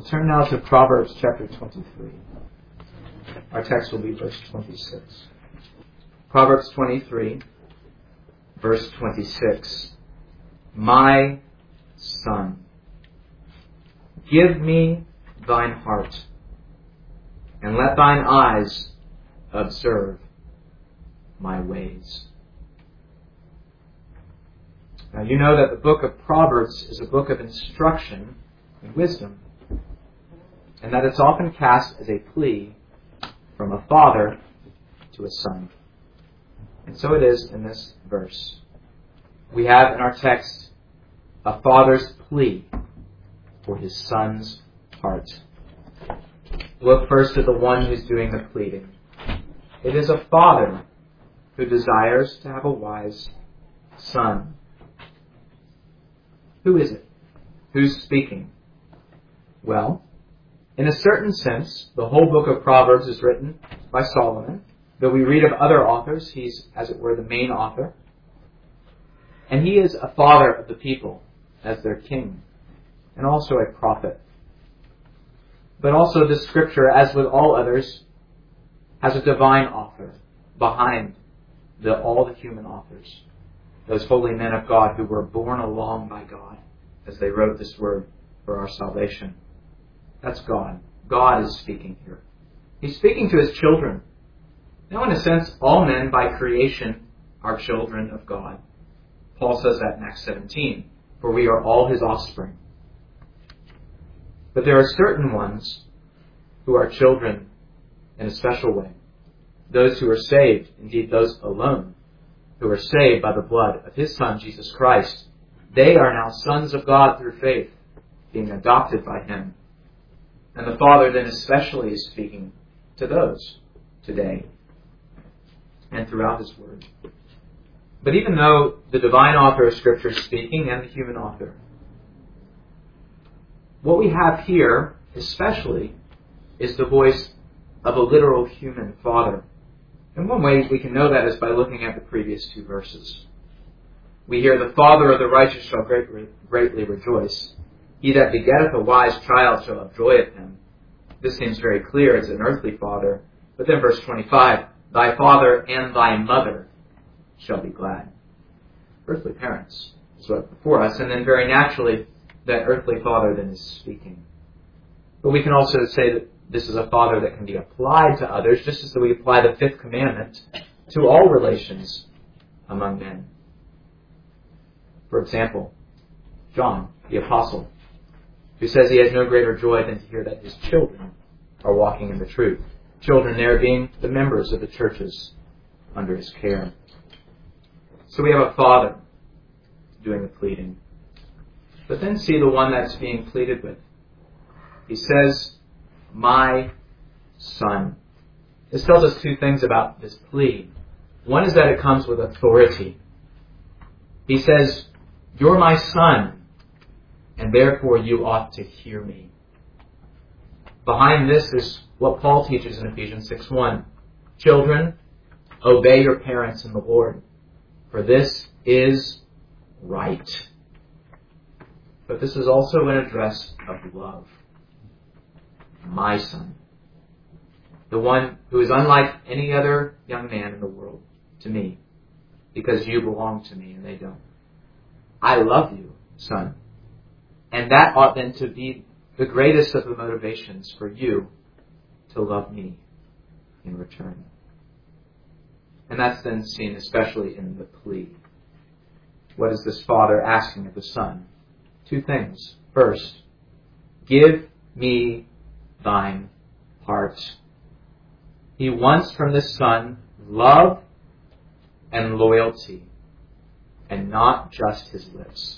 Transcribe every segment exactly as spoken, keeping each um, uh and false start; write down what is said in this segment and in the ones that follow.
We'll turn now to Proverbs chapter twenty-three. Our text will be verse twenty-six. Proverbs twenty-three, verse twenty-six. My son, give me thine heart, and let thine eyes observe my ways. Now you know that the book of Proverbs is a book of instruction and wisdom, and that it's often cast as a plea from a father to a son. And so it is in this verse. We have in our text a father's plea for his son's heart. Look first at the one who's doing the pleading. It is a father who desires to have a wise son. Who is it? Who's speaking? Well, in a certain sense, the whole book of Proverbs is written by Solomon. Though we read of other authors, he's, as it were, the main author. And he is a father of the people as their king, and also a prophet. But also this scripture, as with all others, has a divine author behind the, all the human authors. Those holy men of God who were borne along by God as they wrote this word for our salvation. That's God. God is speaking here. He's speaking to his children. Now, in a sense, all men by creation are children of God. Paul says that in Acts seventeen, for we are all his offspring. But there are certain ones who are children in a special way. Those who are saved, indeed those alone, who are saved by the blood of his Son, Jesus Christ, they are now sons of God through faith, being adopted by him. And the Father then especially is speaking to those today and throughout his word. But even though the divine author of Scripture is speaking and the human author, what we have here especially is the voice of a literal human father. And one way we can know that is by looking at the previous two verses. We hear, the father of the righteous shall greatly, greatly rejoice. He that begetteth a wise child shall have joy of him. This seems very clear as an earthly father. But then verse twenty-five, thy father and thy mother shall be glad. Earthly parents is what's before us. And then very naturally, that earthly father then is speaking. But we can also say that this is a father that can be applied to others, just as we apply the fifth commandment to all relations among men. For example, John, the apostle, who says he has no greater joy than to hear that his children are walking in the truth. Children there being the members of the churches under his care. So we have a father doing the pleading. But then see the one that's being pleaded with. He says, my son. This tells us two things about this plea. One is that it comes with authority. He says, you're my son, and therefore you ought to hear me. Behind this is what Paul teaches in Ephesians six one. Children, obey your parents in the Lord, for this is right. But this is also an address of love. My son. The one who is unlike any other young man in the world to me, because you belong to me and they don't. I love you, son. And that ought then to be the greatest of the motivations for you to love me in return. And that's then seen especially in the plea. What is this father asking of the son? Two things. First, give me thine heart. He wants from this son love and loyalty, and not just his lips.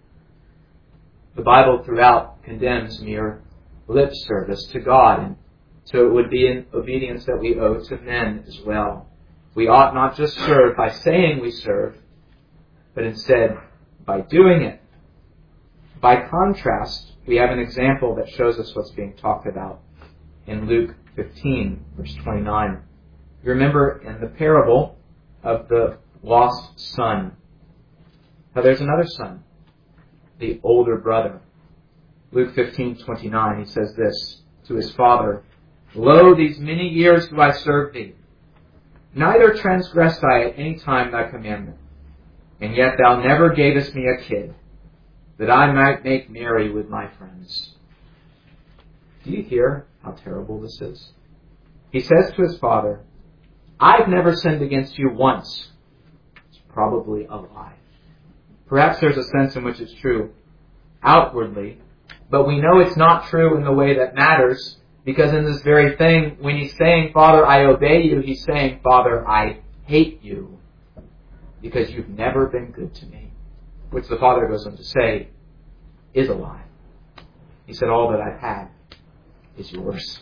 The Bible throughout condemns mere lip service to God, and so it would be an obedience that we owe to men as well. We ought not just serve by saying we serve, but instead by doing it. By contrast, we have an example that shows us what's being talked about in Luke fifteen, verse twenty-nine. You remember in the parable of the lost son, how there's another son, the older brother. Luke fifteen twenty-nine, he says this to his father, Lo, these many years do I serve thee. Neither transgressed I at any time thy commandment. And yet thou never gavest me a kid, that I might make merry with my friends. Do you hear how terrible this is? He says to his father, I've never sinned against you once. It's probably a lie. Perhaps there's a sense in which it's true outwardly, but we know it's not true in the way that matters, because in this very thing, when he's saying, Father, I obey you, he's saying, Father, I hate you, because you've never been good to me. Which the father goes on to say is a lie. He said, all that I've had is yours.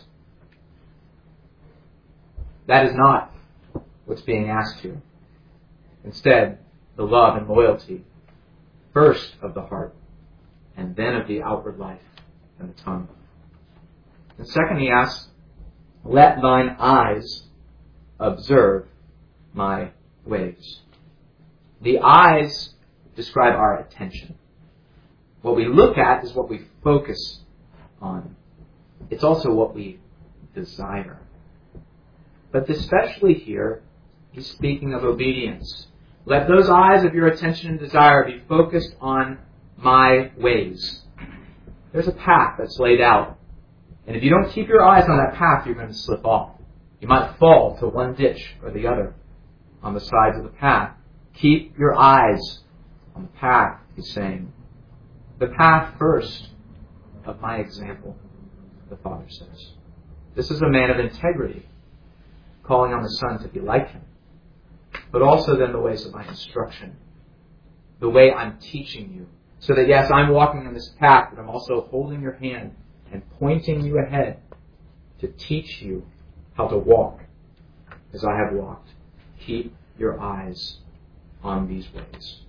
That is not what's being asked here. Instead, the love and loyalty, first of the heart, and then of the outward life and the tongue. And second, he asks, let thine eyes observe my ways. The eyes describe our attention. What we look at is what we focus on. It's also what we desire. But especially here, he's speaking of obedience. Let those eyes of your attention and desire be focused on my ways. There's a path that's laid out. And if you don't keep your eyes on that path, you're going to slip off. You might fall to one ditch or the other on the sides of the path. Keep your eyes on the path, he's saying. The path first of my example, the Father says. This is a man of integrity, calling on the Son to be like him. But also then the ways of my instruction. The way I'm teaching you. So that yes, I'm walking on this path, but I'm also holding your hand and pointing you ahead to teach you how to walk as I have walked. Keep your eyes on these ways.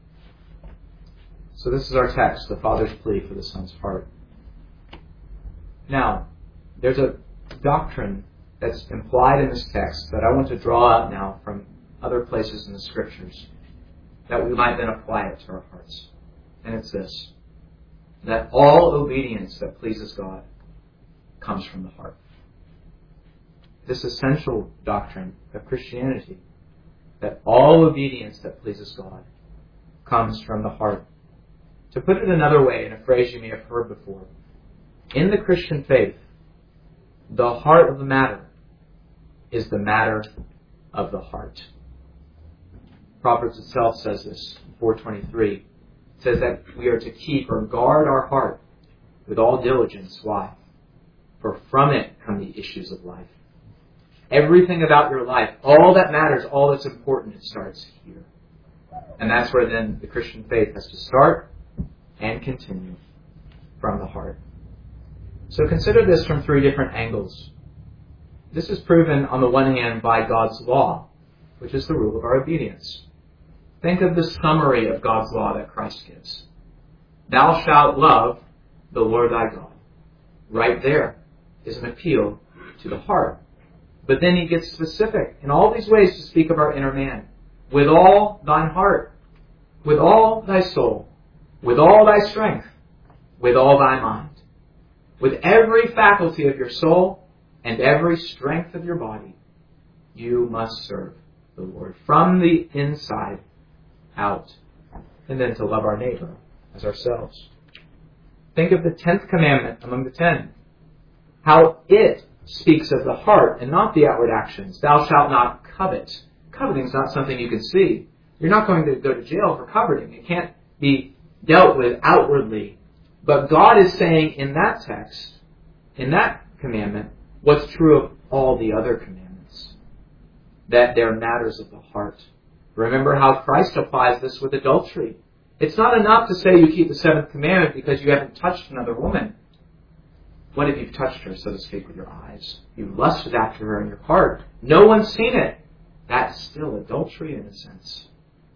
So this is our text, the Father's plea for the Son's heart. Now, there's a doctrine that's implied in this text that I want to draw out now from other places in the Scriptures that we might then apply it to our hearts. And it's this, that all obedience that pleases God comes from the heart. This essential doctrine of Christianity, that all obedience that pleases God comes from the heart. To put it another way, in a phrase you may have heard before, in the Christian faith, the heart of the matter is the matter of the heart. Proverbs itself says this, four twenty-three. It says that we are to keep or guard our heart with all diligence. Why? For from it come the issues of life. Everything about your life, all that matters, all that's important, it starts here. And that's where then the Christian faith has to start and continue, from the heart. So consider this from three different angles. This is proven on the one hand by God's law, which is the rule of our obedience. Think of the summary of God's law that Christ gives. Thou shalt love the Lord thy God. Right there is an appeal to the heart. But then he gets specific in all these ways to speak of our inner man. With all thine heart, with all thy soul, with all thy strength, with all thy mind, with every faculty of your soul and every strength of your body, you must serve the Lord from the inside out. And then to love our neighbor as ourselves. Think of the tenth commandment among the ten. How it speaks of the heart and not the outward actions. Thou shalt not covet. Coveting is not something you can see. You're not going to go to jail for coveting. It can't be dealt with outwardly. But God is saying in that text, in that commandment, what's true of all the other commandments. That they're matters of the heart. Remember how Christ applies this with adultery. It's not enough to say you keep the seventh commandment because you haven't touched another woman. What if you've touched her, so to speak, with your eyes? You've lusted after her in your heart. No one's seen it. That's still adultery in a sense.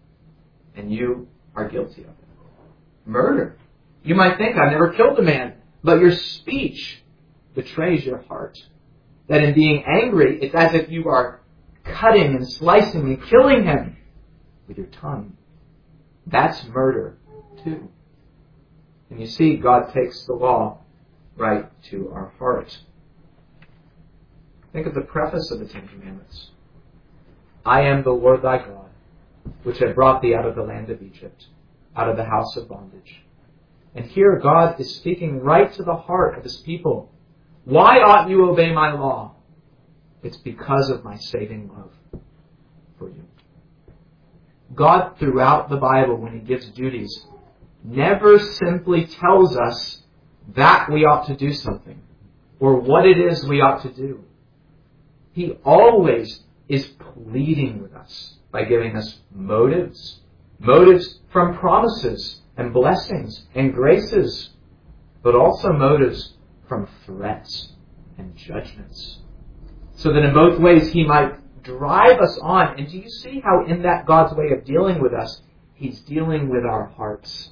And you are guilty of it. Murder. You might think, I've never killed a man. But your speech betrays your heart. That in being angry, it's as if you are cutting and slicing and killing him with your tongue. That's murder too. And you see, God takes the law right to our heart. Think of the preface of the Ten Commandments. I am the Lord thy God, which have brought thee out of the land of Egypt, out of the house of bondage. And here God is speaking right to the heart of his people. Why ought you obey my law? It's because of my saving love for you. God, throughout the Bible, when he gives duties, never simply tells us that we ought to do something or what it is we ought to do. He always is pleading with us by giving us motives, motives from promises and blessings and graces, but also motives from threats and judgments. So that in both ways he might drive us on. And do you see how in that God's way of dealing with us, he's dealing with our hearts?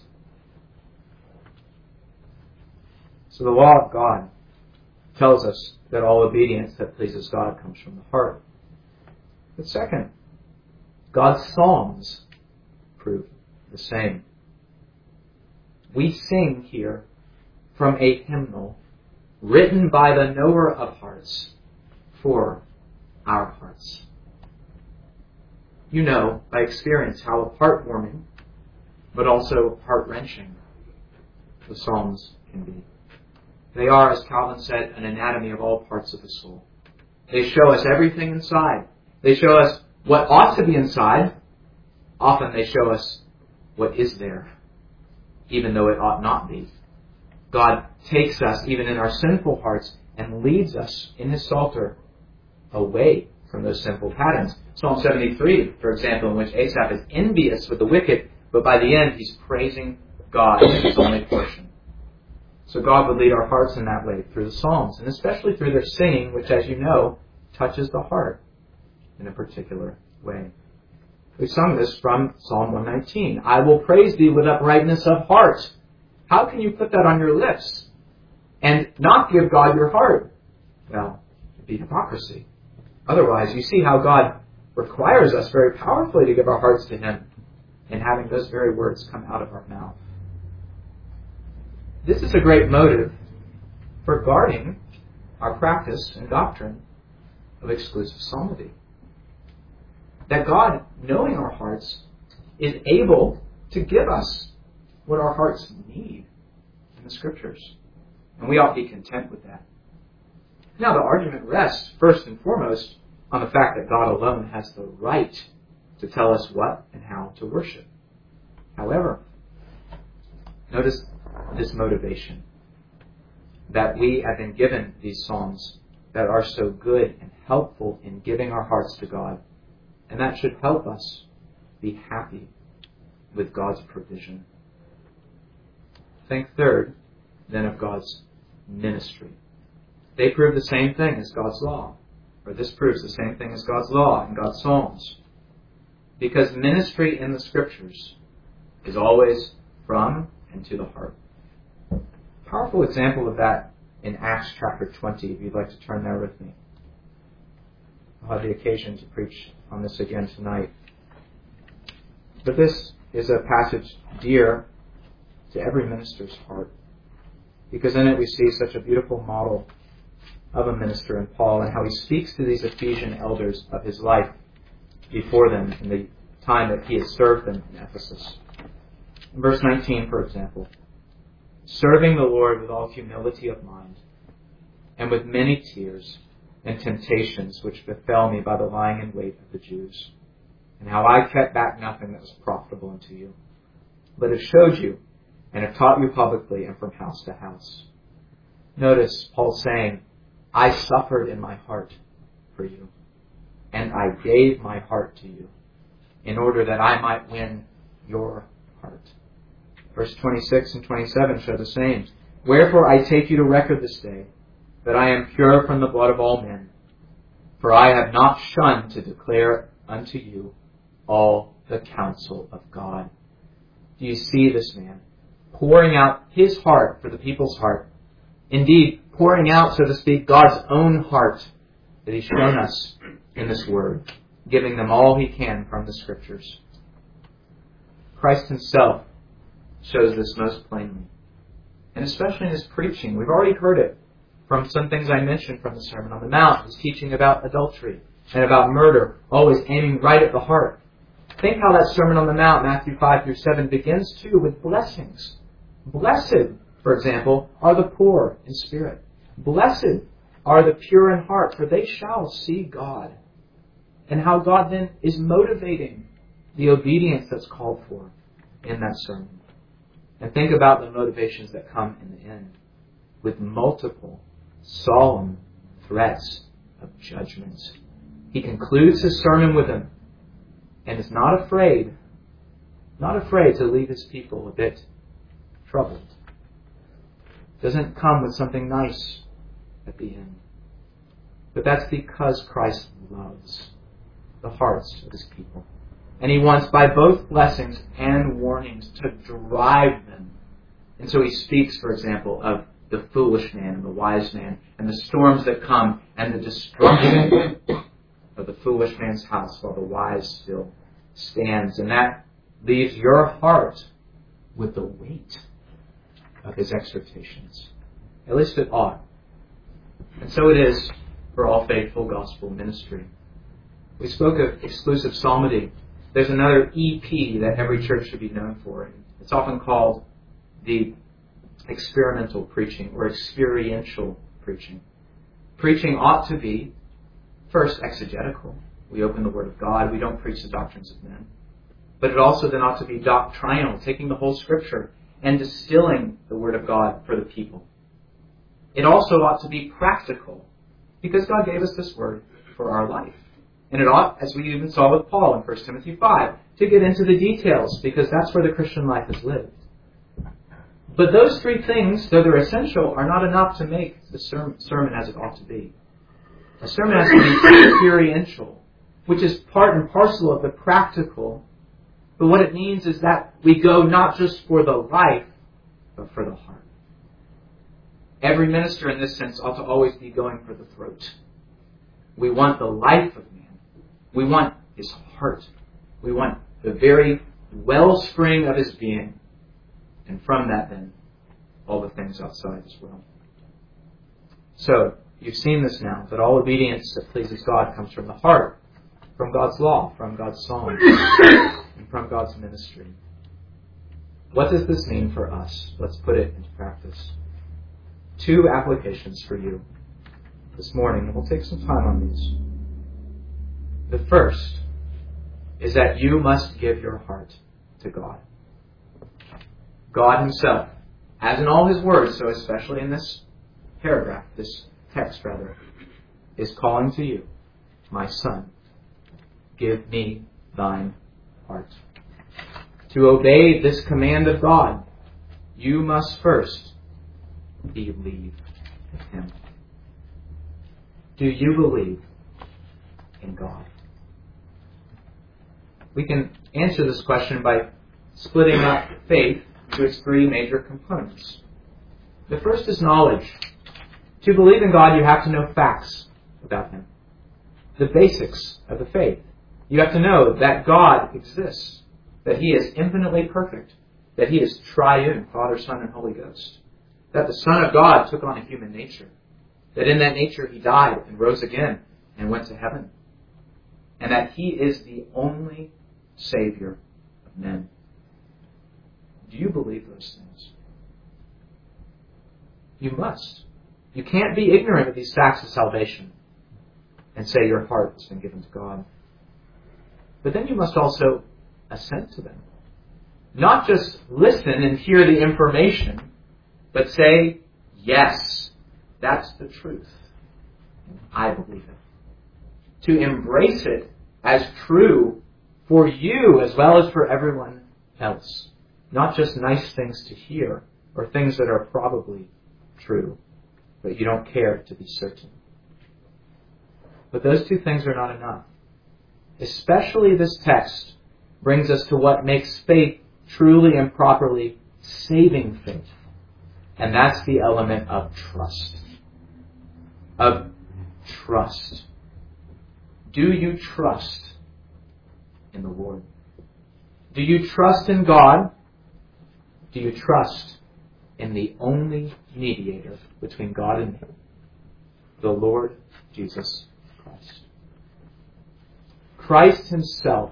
So the law of God tells us that all obedience that pleases God comes from the heart. But second, God's psalms prove the same. We sing here from a hymnal written by the knower of hearts for our hearts. You know by experience how heartwarming, but also heart-wrenching the Psalms can be. They are, as Calvin said, an anatomy of all parts of the soul. They show us everything inside. They show us what ought to be inside. Often they show us what is there, even though it ought not be. God takes us, even in our sinful hearts, and leads us in his Psalter away from those sinful patterns. Psalm seventy-three, for example, in which Asaph is envious with the wicked, but by the end he's praising God in his only portion. So God would lead our hearts in that way through the Psalms, and especially through their singing, which, as you know, touches the heart in a particular way. We sung this from Psalm one nineteen. I will praise thee with uprightness of heart. How can you put that on your lips and not give God your heart? Well, it'd be hypocrisy. Otherwise, you see how God requires us very powerfully to give our hearts to him, and having those very words come out of our mouth. This is a great motive for guarding our practice and doctrine of exclusive psalmody. That God, knowing our hearts, is able to give us what our hearts need in the Scriptures. And we ought to be content with that. Now, the argument rests, first and foremost, on the fact that God alone has the right to tell us what and how to worship. However, notice this motivation, that we have been given these psalms that are so good and helpful in giving our hearts to God. And that should help us be happy with God's provision. Think third, then, of God's ministry. They prove the same thing as God's law. Or this proves the same thing as God's law and God's psalms. Because ministry in the Scriptures is always from and to the heart. A powerful example of that in Acts chapter twenty, if you'd like to turn there with me. I'll have the occasion to preach on this again tonight. But this is a passage dear to every minister's heart, because in it we see such a beautiful model of a minister in Paul, and how he speaks to these Ephesian elders of his life before them in the time that he has served them in Ephesus. In verse nineteen, for example, serving the Lord with all humility of mind, and with many tears and temptations which befell me by the lying in wait of the Jews, and how I kept back nothing that was profitable unto you, but have showed you and have taught you publicly and from house to house. Notice Paul saying, I suffered in my heart for you, and I gave my heart to you, in order that I might win your heart. Verse twenty-six and twenty-seven show the same. Wherefore I take you to record this day, that I am pure from the blood of all men, for I have not shunned to declare unto you all the counsel of God. Do you see this man pouring out his heart for the people's heart? Indeed, pouring out, so to speak, God's own heart that he's shown us in this word, giving them all he can from the Scriptures. Christ himself shows this most plainly. and especially in his preaching. We've already heard it from some things I mentioned from the Sermon on the Mount, his teaching about adultery and about murder, always aiming right at the heart. Think how that Sermon on the Mount, Matthew five through seven, begins too with blessings. Blessed, for example, are the poor in spirit. Blessed are the pure in heart, for they shall see God. And how God then is motivating the obedience that's called for in that sermon. And think about the motivations that come in the end with multiple, solemn threats of judgment. He concludes his sermon with them and is not afraid, not afraid to leave his people a bit troubled. Doesn't come with something nice at the end. But that's because Christ loves the hearts of his people. And he wants, by both blessings and warnings, to drive them. And so he speaks, for example, of the foolish man and the wise man, and the storms that come, and the destruction of the foolish man's house while the wise still stands. And that leaves your heart with the weight of his exhortations. At least it ought. And so it is for all faithful gospel ministry. We spoke of exclusive psalmody. There's another E P that every church should be known for. It's often called the experimental preaching or experiential preaching. Preaching ought to be, first, exegetical. We open the Word of God. We don't preach the doctrines of men. But it also then ought to be doctrinal, taking the whole Scripture and distilling the Word of God for the people. It also ought to be practical, because God gave us this Word for our life. And it ought, as we even saw with Paul in First Timothy five, to get into the details, because that's where the Christian life is lived. But those three things, though they're essential, are not enough to make the sermon as it ought to be. A sermon has to be experiential, which is part and parcel of the practical. But what it means is that we go not just for the life, but for the heart. Every minister in this sense ought to always be going for the throat. We want the life of man. We want his heart. We want the very wellspring of his being. And from that then, all the things outside as well. So, you've seen this now, that all obedience that pleases God comes from the heart, from God's law, from God's psalms, and from God's ministry. What does this mean for us? Let's put it into practice. Two applications for you this morning, and we'll take some time on these. The first is that you must give your heart to God. God himself, as in all his words, so especially in this paragraph, this text rather, is calling to you, my son, give me thine heart. To obey this command of God, you must first believe him. Do you believe in God? We can answer this question by splitting up faith into its three major components. The first is knowledge. To believe in God, you have to know facts about him. The basics of the faith. You have to know that God exists, that he is infinitely perfect, that he is triune, Father, Son, and Holy Ghost, that the Son of God took on a human nature, that in that nature he died and rose again and went to heaven, and that he is the only Savior of men. Do you believe those things? You must. You can't be ignorant of these facts of salvation and say your heart has been given to God. But then you must also assent to them. Not just listen and hear the information, but say, yes, that's the truth. I believe it. To embrace it as true for you as well as for everyone else. Not just nice things to hear or things that are probably true, but you don't care to be certain. But those two things are not enough. Especially this text brings us to what makes faith truly and properly saving faith. And that's the element of trust. Of trust. Do you trust in the Lord? Do you trust in God? Do you trust in the only mediator between God and man, the Lord Jesus Christ. Christ himself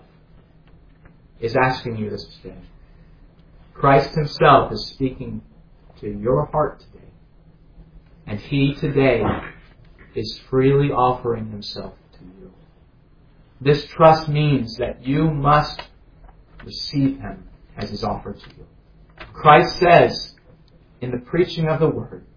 is asking you this today. Christ himself is speaking to your heart today. And he today is freely offering himself to you. This trust means that you must receive him as is offered to you. Christ says in the preaching of the word,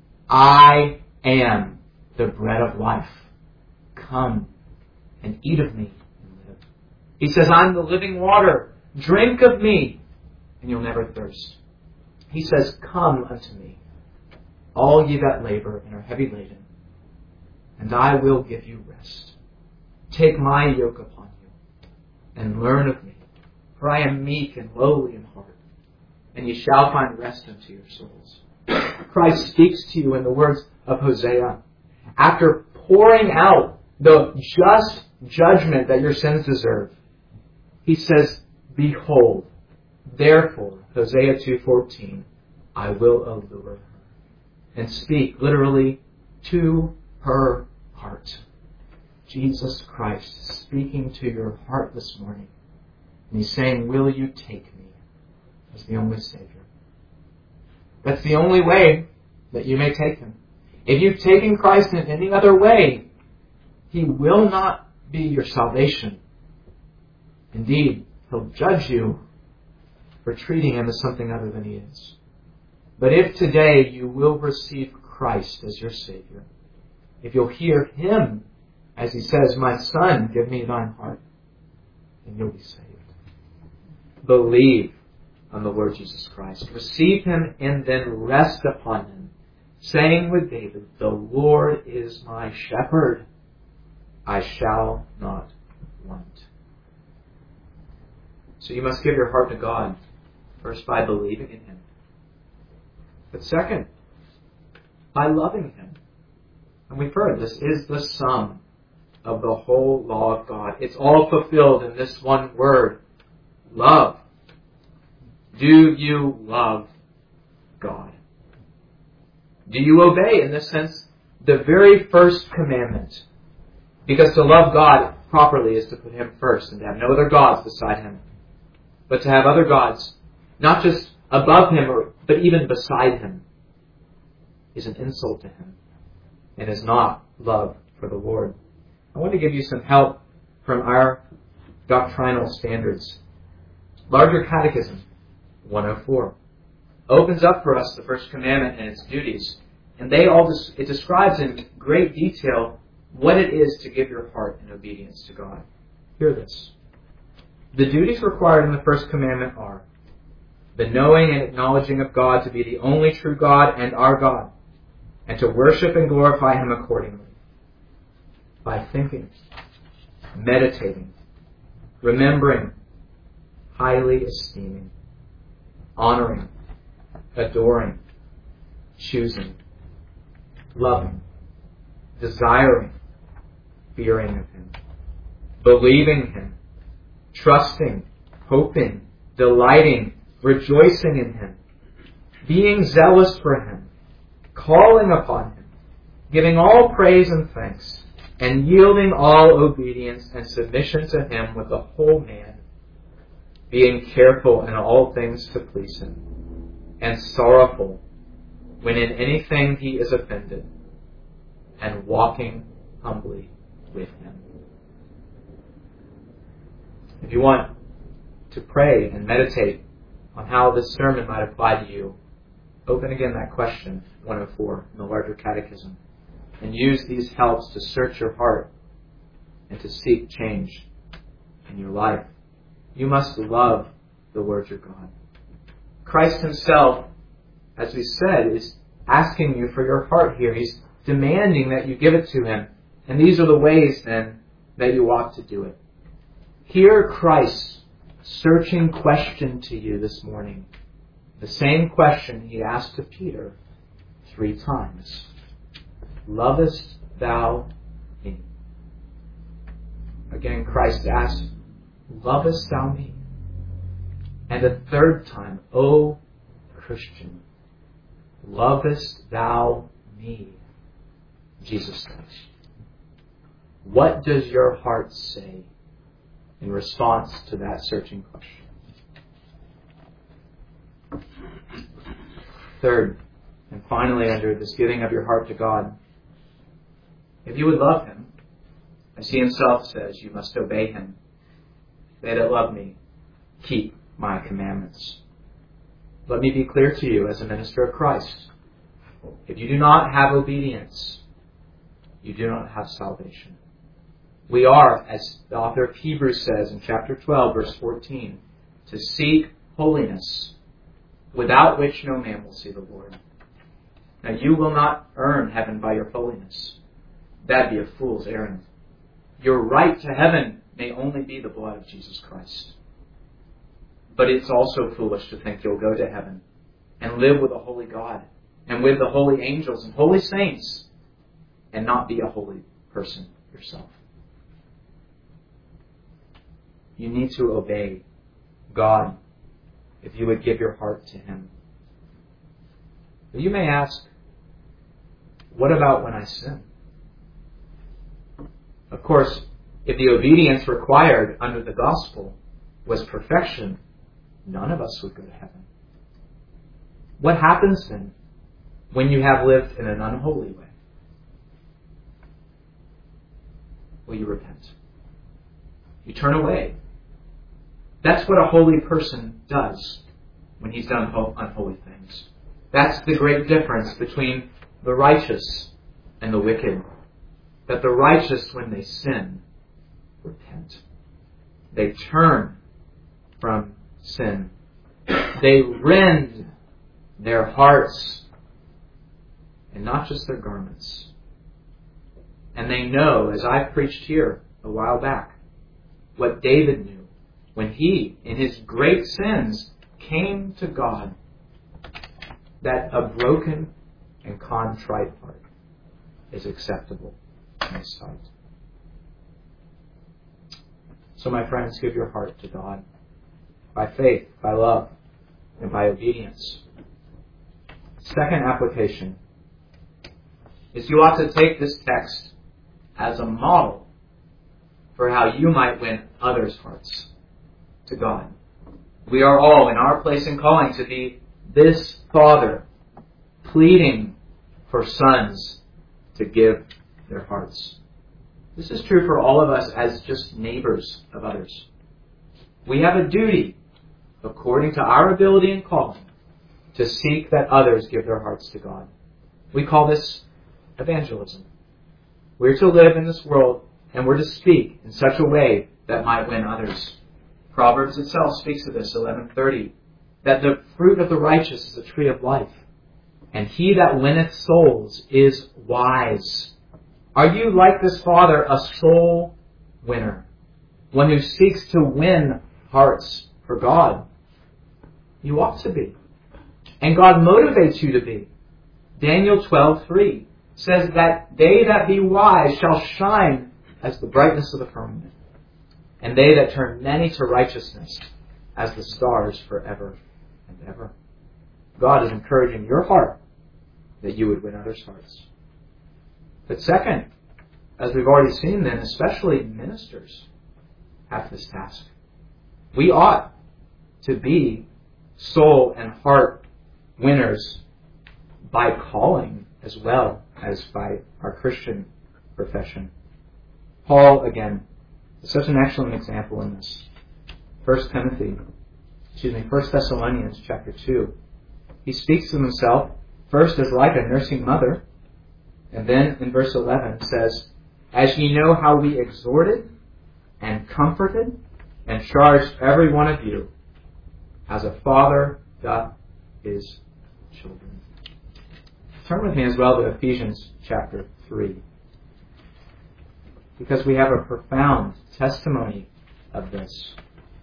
I am the bread of life. Come and eat of me and live. He says, I'm the living water. Drink of me and you'll never thirst. He says, come unto me, all ye that labor and are heavy laden, and I will give you rest. Take my yoke upon you and learn of me, for I am meek and lowly in heart, and ye shall find rest unto your souls. Christ speaks to you in the words of Hosea. After pouring out the just judgment that your sins deserve, he says, behold, therefore, Hosea two fourteen, I will allure her. And speak, literally, to her heart. Jesus Christ speaking to your heart this morning. And he's saying, will you take me as the only Savior? That's the only way that you may take him. If you've taken Christ in any other way, he will not be your salvation. Indeed, he'll judge you for treating him as something other than he is. But if today you will receive Christ as your Savior, if you'll hear him as he says, my son, give me thine heart, then you'll be saved. Believe on the Lord Jesus Christ. Receive him and then rest upon him, saying with David, the Lord is my shepherd. I shall not want. So you must give your heart to God, first by believing in him. But second, by loving him. And we've heard this is the sum of the whole law of God. It's all fulfilled in this one word, love. Do you love God? Do you obey, in this sense, the very first commandment? Because to love God properly is to put him first and to have no other gods beside him. But to have other gods, not just above him, or, but even beside him, is an insult to him and is not love for the Lord. I want to give you some help from our doctrinal standards. Larger Catechism, one oh four, opens up for us the first commandment and its duties. And they all it describes in great detail what it is to give your heart in obedience to God. Hear this. The duties required in the first commandment are the knowing and acknowledging of God to be the only true God and our God, and to worship and glorify him accordingly. By thinking, meditating, remembering, highly esteeming, honoring, adoring, choosing, loving, desiring, fearing of him, believing him, trusting, hoping, delighting, rejoicing in him, being zealous for him, calling upon him, giving all praise and thanks, and yielding all obedience and submission to him with the whole man, being careful in all things to please him, and sorrowful when in anything he is offended, and walking humbly with him. If you want to pray and meditate on how this sermon might apply to you, open again that question, one oh four, in the Larger Catechism, and use these helps to search your heart and to seek change in your life. You must love the Lord your God. Christ himself, as we said, is asking you for your heart here. He's demanding that you give it to him. And these are the ways, then, that you ought to do it. Hear Christ's searching question to you this morning. The same question he asked to Peter three times. Lovest thou me? Again, Christ asked, lovest thou me? And a third time, O Christian, Lovest thou me? Jesus says. What does your heart say in response to that searching question? Third, and finally, under this giving of your heart to God, if you would love Him, as He Himself says, you must obey Him. They that love me keep my commandments. Let me be clear to you as a minister of Christ. If you do not have obedience, you do not have salvation. We are, as the author of Hebrews says in chapter twelve, verse fourteen, to seek holiness, without which no man will see the Lord. Now you will not earn heaven by your holiness. That'd be a fool's errand. Your right to heaven may only be the blood of Jesus Christ. But it's also foolish to think you'll go to heaven and live with a holy God and with the holy angels and holy saints and not be a holy person yourself. You need to obey God if you would give your heart to Him. But you may ask, what about when I sin? Of course, if the obedience required under the gospel was perfection, none of us would go to heaven. What happens then when you have lived in an unholy way? Well, you repent. You turn away. That's what a holy person does when he's done unholy things. That's the great difference between the righteous and the wicked. That the righteous, when they sin, repent. They turn from sin. They rend their hearts and not just their garments. And they know, as I preached here a while back, what David knew when he, in his great sins, came to God, that a broken and contrite heart is acceptable in His sight. So, my friends, give your heart to God by faith, by love, and by obedience. Second application is you ought to take this text as a model for how you might win others' hearts to God. We are all, in our place and calling, to be this Father pleading for sons to give their hearts. This is true for all of us as just neighbors of others. We have a duty, according to our ability and calling, to seek that others give their hearts to God. We call this evangelism. We're to live in this world and we're to speak in such a way that might win others. Proverbs itself speaks of this, eleven thirty, that the fruit of the righteous is the tree of life, and he that winneth souls is wise. Are you, like this Father, a soul winner? One who seeks to win hearts for God? You ought to be. And God motivates you to be. Daniel twelve three says that they that be wise shall shine as the brightness of the firmament, and they that turn many to righteousness as the stars forever and ever. God is encouraging your heart that you would win others' hearts. But second, as we've already seen then, especially ministers have this task. We ought to be soul and heart winners by calling as well as by our Christian profession. Paul, again, is such an excellent example in this. First Timothy, excuse me, First Thessalonians chapter two. He speaks of himself first as like a nursing mother, and then in verse eleven says, as ye know how we exhorted and comforted and charged every one of you, as a father doth his children. Turn with me as well to Ephesians chapter three, because we have a profound testimony of this.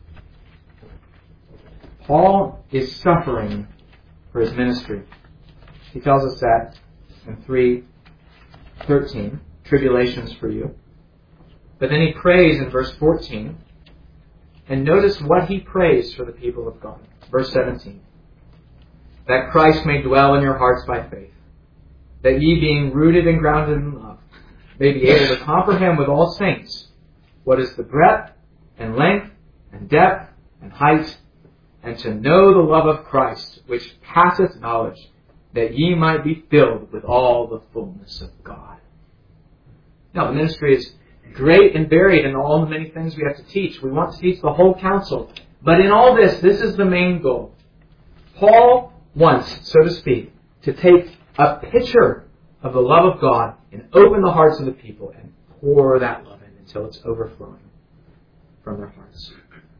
Paul is suffering for his ministry. He tells us that in three thirteen, tribulations for you. But then he prays in verse fourteen, and notice what he prays for the people of God. Verse seventeen. that Christ may dwell in your hearts by faith, that ye being rooted and grounded in love, may be able to comprehend with all saints what is the breadth and length and depth and height, and to know the love of Christ, which passeth knowledge, that ye might be filled with all the fullness of God. Now, the ministry is great and varied in all the many things we have to teach. We want to teach the whole counsel. But in all this, this is the main goal. Paul wants, so to speak, to take a picture of the love of God and open the hearts of the people and pour that love in until it's overflowing from their hearts.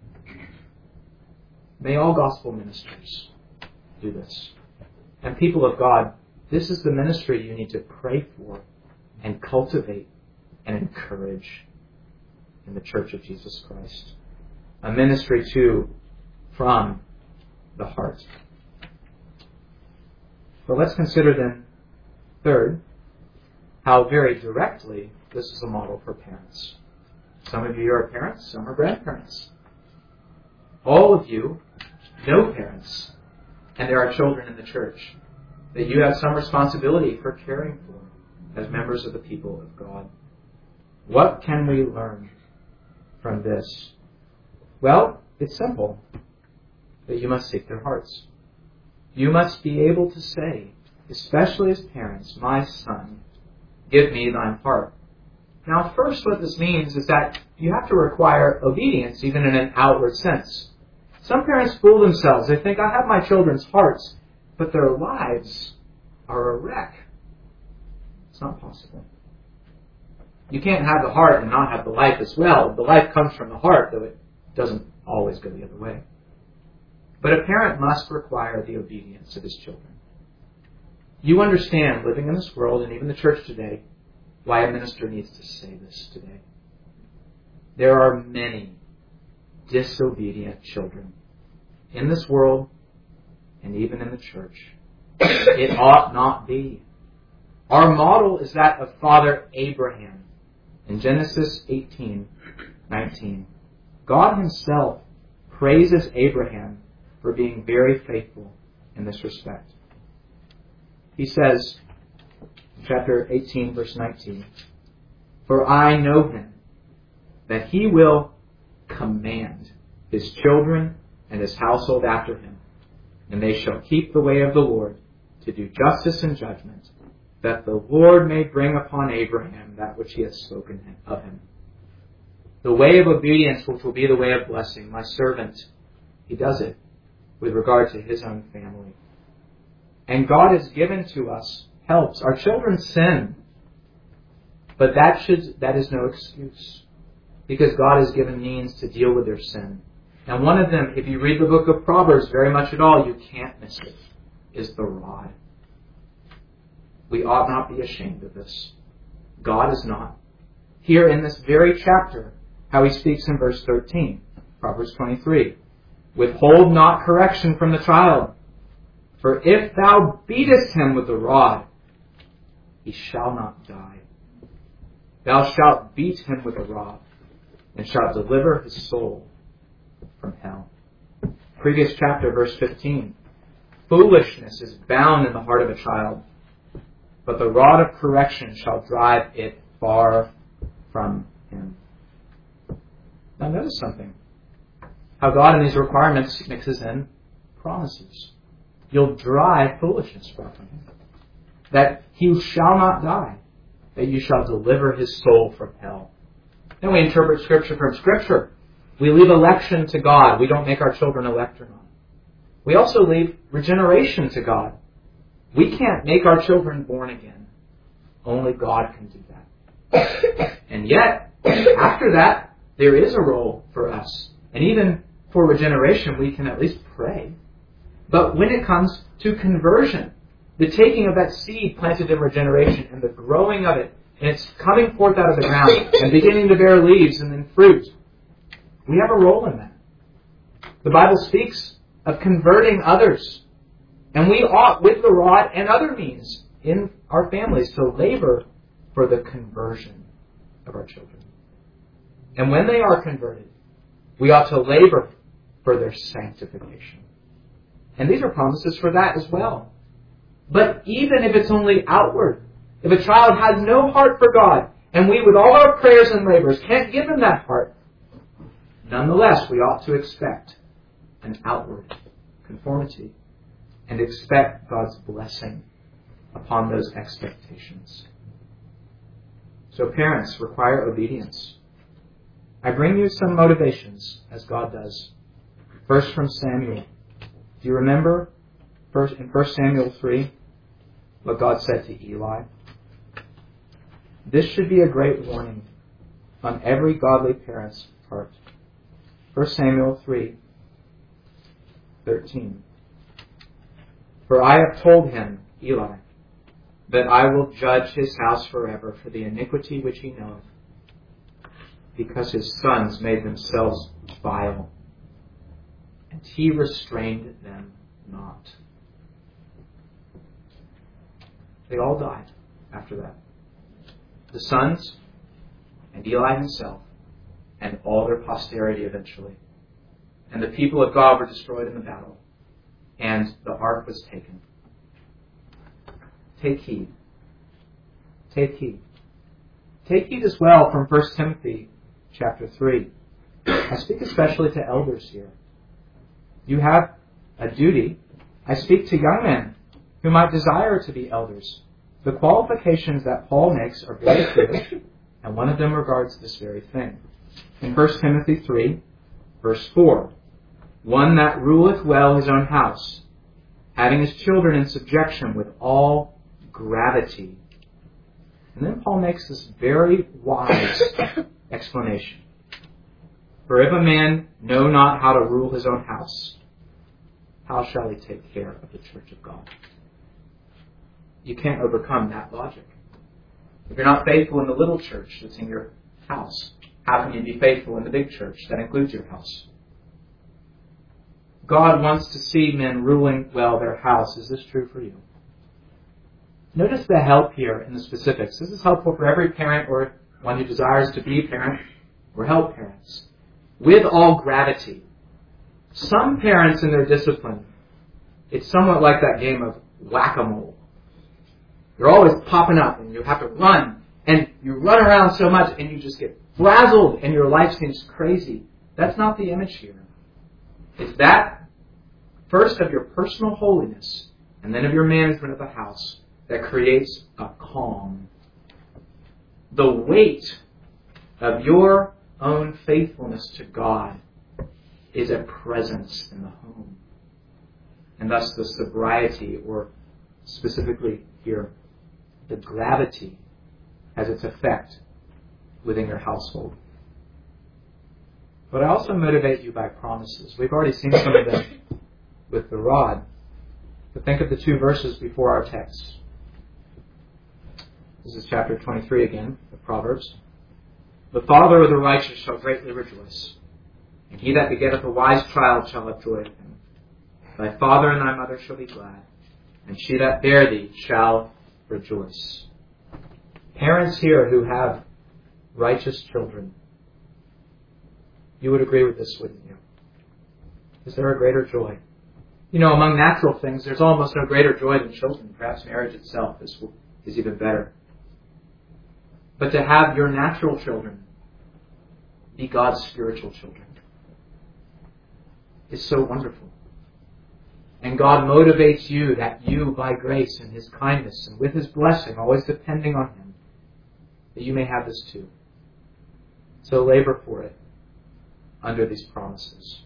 May all gospel ministers do this. And people of God, this is the ministry you need to pray for and cultivate and encourage in the Church of Jesus Christ. A ministry, too, from the heart. But let's consider then, third, how very directly this is a model for parents. Some of you are parents, some are grandparents. All of you know parents, and there are children in the church that you have some responsibility for caring for as members of the people of God. What can we learn from this? Well, it's simple, that you must seek their hearts. You must be able to say, especially as parents, my son, give me thine heart. Now, first, what this means is that you have to require obedience, even in an outward sense. Some parents fool themselves. They think, I have my children's hearts, but their lives are a wreck. It's not possible. You can't have the heart and not have the life as well. The life comes from the heart, though it doesn't always go the other way. But a parent must require the obedience of his children. You understand, living in this world and even the church today, why a minister needs to say this today. There are many disobedient children in this world and even in the church. It ought not be. Our model is that of Father Abraham in Genesis eighteen nineteen. God himself praises Abraham for being very faithful in this respect. He says, chapter eighteen, verse nineteen, for I know him, that he will command his children and his household after him, and they shall keep the way of the Lord to do justice and judgment, that the Lord may bring upon Abraham that which he has spoken of him. The way of obedience, which will be the way of blessing, my servant, he does it with regard to his own family. And God has given to us helps. Our children sin, but that should that is no excuse, because God has given means to deal with their sin. And one of them, if you read the book of Proverbs very much at all, you can't miss it, is the rod. We ought not be ashamed of this. God is not. Here in this very chapter, how he speaks in verse thirteen, Proverbs twenty-three, withhold not correction from the child, for if thou beatest him with the rod, he shall not die. Thou shalt beat him with a rod, and shalt deliver his soul from hell. Previous chapter, verse fifteen. Foolishness is bound in the heart of a child, but the rod of correction shall drive it far from him. Now notice something. How God in these requirements mixes in promises. You'll drive foolishness from him. That he shall not die. That you shall deliver his soul from hell. Then we interpret Scripture from Scripture. We leave election to God. We don't make our children elect or not. We also leave regeneration to God. We can't make our children born again. Only God can do that. And yet, after that, there is a role for us. And even for regeneration, we can at least pray. But when it comes to conversion, the taking of that seed planted in regeneration and the growing of it, and it's coming forth out of the ground and beginning to bear leaves and then fruit, we have a role in that. The Bible speaks of converting others. And we ought, with the rod and other means in our families, to labor for the conversion of our children. And when they are converted, we ought to labor for their sanctification. And these are promises for that as well. But even if it's only outward, if a child has no heart for God, and we with all our prayers and labors can't give him that heart, nonetheless we ought to expect an outward conformity and expect God's blessing upon those expectations. So parents require obedience. I bring you some motivations, as God does. First from Samuel. Do you remember first in First Samuel three what God said to Eli? This should be a great warning on every godly parent's part. First Samuel three thirteen. For I have told him, Eli, that I will judge his house forever for the iniquity which he knoweth, because his sons made themselves vile, and he restrained them not. They all died after that. The sons, and Eli himself, and all their posterity eventually. And the people of God were destroyed in the battle, and the ark was taken. Take heed. Take heed. Take heed as well from First Timothy chapter three. I speak especially to elders here. You have a duty. I speak to young men who might desire to be elders. The qualifications that Paul makes are very clear, and one of them regards this very thing. In First Timothy three, verse four, one that ruleth well his own house, having his children in subjection with all gravity. And then Paul makes this very wise explanation. For if a man know not how to rule his own house, how shall he take care of the church of God? You can't overcome that logic. If you're not faithful in the little church that's in your house, how can you be faithful in the big church that includes your house? God wants to see men ruling well their house. Is this true for you? Notice the help here in the specifics. This is helpful for every parent or one who desires to be a parent or help parents. With all gravity. Some parents in their discipline, it's somewhat like that game of whack-a-mole. You're always popping up and you have to run. And you run around so much and you just get frazzled and your life seems crazy. That's not the image here. It's that first of your personal holiness and then of your management of the house that creates a calm. The weight of your own faithfulness to God is a presence in the home. And thus the sobriety, or specifically here, the gravity, has its effect within your household. But I also motivate you by promises. We've already seen some of them with the rod. But think of the two verses before our text. This is chapter twenty-three again of Proverbs. The father of the righteous shall greatly rejoice, and he that begetteth a wise child shall have joy of him. Thy father and thy mother shall be glad, and she that bare thee shall rejoice. Parents here who have righteous children, you would agree with this, wouldn't you? Is there a greater joy? You know, among natural things, there's almost no greater joy than children. Perhaps marriage itself is, is even better. But to have your natural children be God's spiritual children is so wonderful. And God motivates you that you, by grace and His kindness and with His blessing, always depending on Him, that you may have this too. So labor for it under these promises.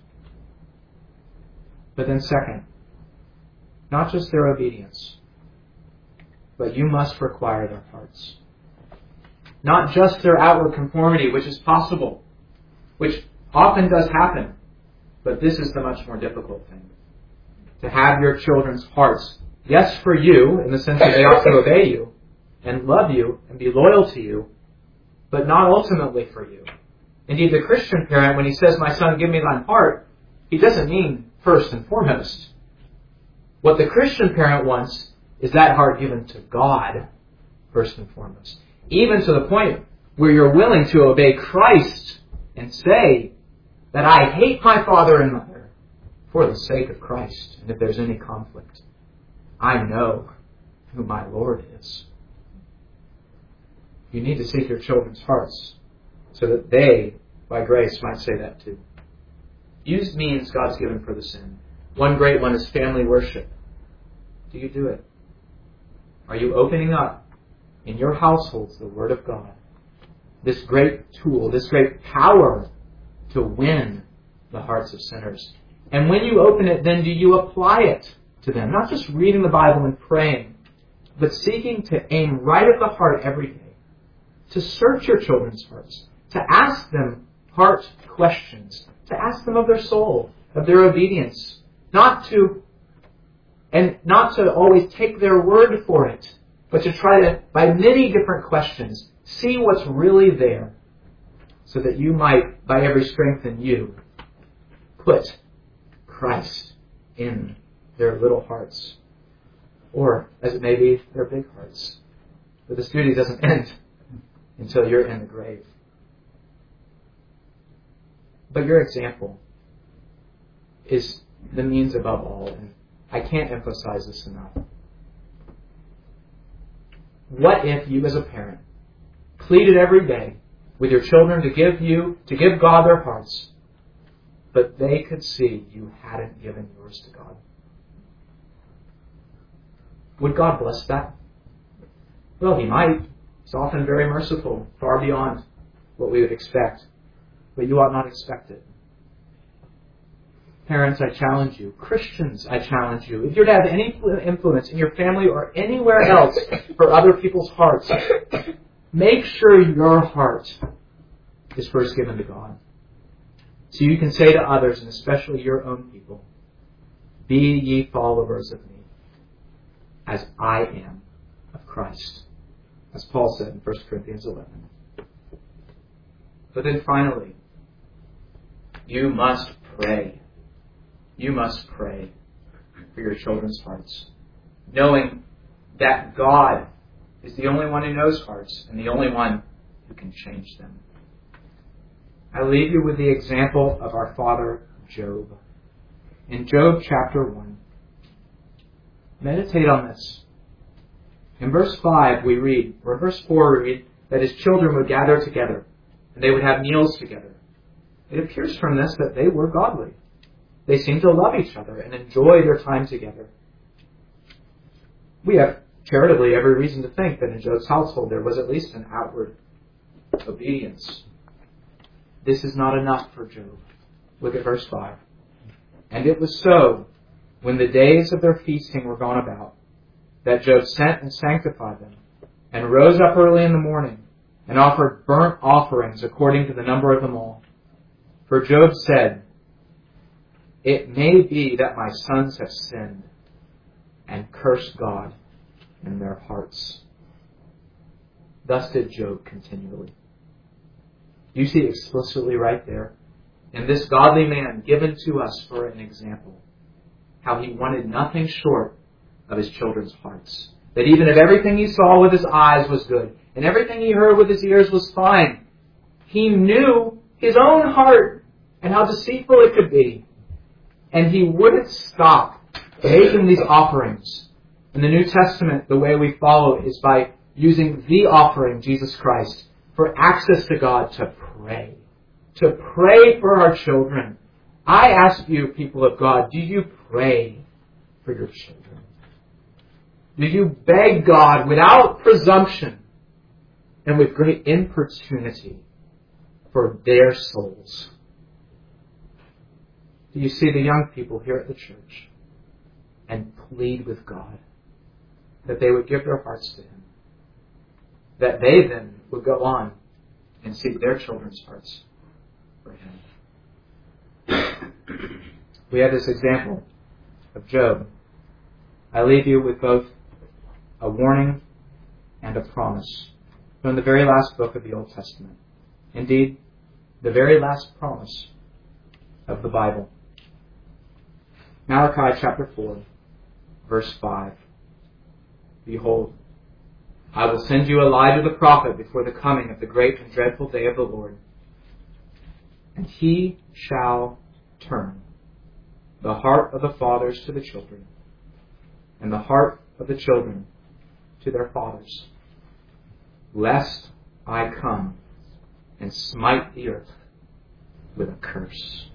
But then second, not just their obedience, but you must require their hearts. Not just their outward conformity, which is possible, which often does happen, but this is the much more difficult thing. To have your children's hearts, yes, for you, in the sense that they ought to obey you and love you and be loyal to you, but not ultimately for you. Indeed, the Christian parent, when he says, "My son, give me thine heart," he doesn't mean first and foremost. What the Christian parent wants is that heart given to God first and foremost. Even to the point where you're willing to obey Christ and say that I hate my father and mother, for the sake of Christ. And if there's any conflict, I know who my Lord is. You need to seek your children's hearts so that they, by grace, might say that too. Use means God's given for the sin. One great one is family worship. Do you do it? Are you opening up in your households the Word of God? This great tool, this great power to win the hearts of sinners. And when you open it, then do you apply it to them? Not just reading the Bible and praying, but seeking to aim right at the heart every day. To search your children's hearts. To ask them heart questions. To ask them of their soul, of their obedience. Not to, and not to always take their word for it, but to try to, by many different questions, see what's really there, so that you might, by every strength in you, put Christ in their little hearts. Or, as it may be, their big hearts. But this duty doesn't end until you're in the grave. But your example is the means above all, and I can't emphasize this enough. What if you as a parent pleaded every day with your children to give you, to give God their hearts, but they could see you hadn't given yours to God? Would God bless that? Well, He might. He's often very merciful, far beyond what we would expect. But you ought not expect it. Parents, I challenge you. Christians, I challenge you. If you're to have any influence in your family or anywhere else for other people's hearts, make sure your heart is first given to God. So you can say to others, and especially your own people, be ye followers of me, as I am of Christ. As Paul said in First Corinthians eleven. But then finally, you must pray. You must pray for your children's hearts, knowing that God is the only one who knows hearts and the only one who can change them. I leave you with the example of our father Job. In Job chapter one, meditate on this. In verse five we read, or verse four we read, that his children would gather together and they would have meals together. It appears from this that they were godly. They seemed to love each other and enjoy their time together. We have charitably every reason to think that in Job's household there was at least an outward obedience. This is not enough for Job. Look at verse five. And it was so, when the days of their feasting were gone about, that Job sent and sanctified them, and rose up early in the morning, and offered burnt offerings according to the number of them all. For Job said, it may be that my sons have sinned, and cursed God in their hearts. Thus did Job continually. You see explicitly right there, in this godly man given to us for an example, how he wanted nothing short of his children's hearts. That even if everything he saw with his eyes was good, and everything he heard with his ears was fine, he knew his own heart and how deceitful it could be. And he wouldn't stop making these offerings. In the New Testament, the way we follow is by using the offering, Jesus Christ, for access to God to pray. To pray for our children. I ask you, people of God, do you pray for your children? Do you beg God without presumption and with great importunity for their souls? Do you see the young people here at the church and plead with God that they would give their hearts to Him? That they then would go on and seek their children's hearts for Him. We have this example of Job. I leave you with both a warning and a promise from the very last book of the Old Testament. Indeed, the very last promise of the Bible. Malachi chapter four, verse five. Behold, I will send you Elijah the prophet before the coming of the great and dreadful day of the Lord. And he shall turn the heart of the fathers to the children, and the heart of the children to their fathers, lest I come and smite the earth with a curse.